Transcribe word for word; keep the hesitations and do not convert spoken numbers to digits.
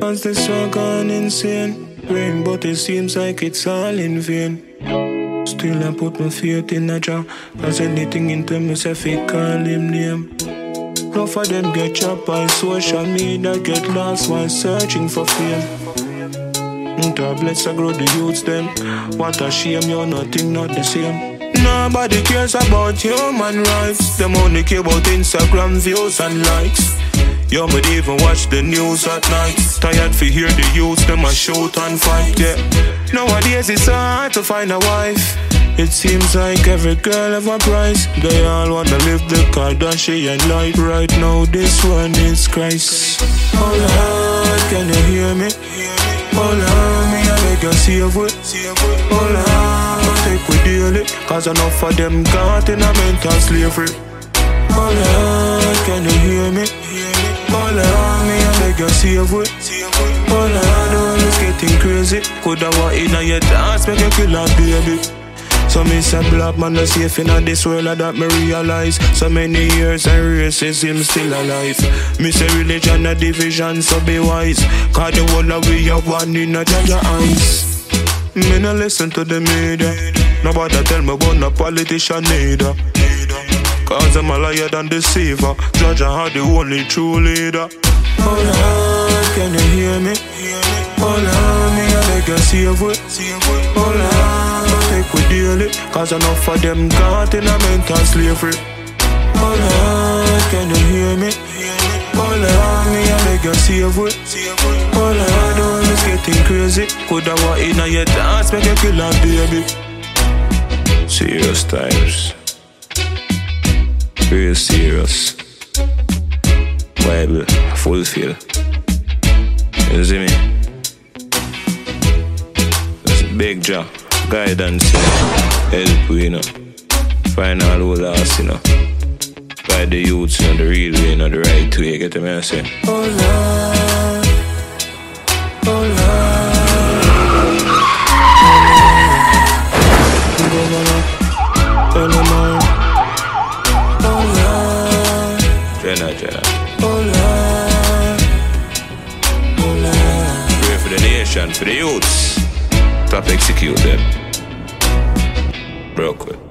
Cause this war gone insane. Praying but it seems like it's all in vain. Still I put my faith in a Jah. Cause anything into me say fi call him name. Enough of them get chopped by social media, get lost while searching for fame. God bless I grow the youths them. What a shame, you're nothing not the same. Nobody cares about human rights. Them only care about Instagram views and likes. Yo, me even watch the news at night. Tired for hear the youths, them a shout and fight, yeah. Nowadays it's so hard to find a wife. It seems like every girl have a price. They all wanna live the Kardashian life. Right now this one is Christ. Oh Lord, can you hear me? Oh Lord, me I beg you save it. Oh Lord, take we daily. Cause enough of them caught in a mental slavery. Oh Lord, can you hear me? Oh Lord, me I beg you save it. Oh Lord, the world is getting crazy. Coulda walk in a your dance, make you kill a baby. So me say black man no safe in this world, that me realize. So many years and racism still alive. Me say religion a division, so be wise. Cause the whole of we are one in a Jah eyes. Me no listen to the media. Nobody tell me about no politician neither. Cause I'm a liar than deceiver. Judge are the only true leader. Oh Lord, can you hear me? Oh Lord, me I beg you save it. Oh Lord, take we daily. Cause enough of them caught in a mental slavery. Oh Lord, can you hear me? Oh Lord, me I beg you save it. Oh Lord, the world is getting crazy. Coulda walk in a your dance, make you kill a baby. Serious times. Real serious. Bible fulfill. You see me? That's a big job. Guidance, you know. Help you, you know. Find all who lost, you know. Guide the youths, you know, the real way, you know, the right way. Get them, I say. Oh Lord, oh Lord, oh Lord, oh Lord. Jenna, Jenna. Oh Lord, oh Lord. Pray for the nation, for the youths. Top execute them. Broke with.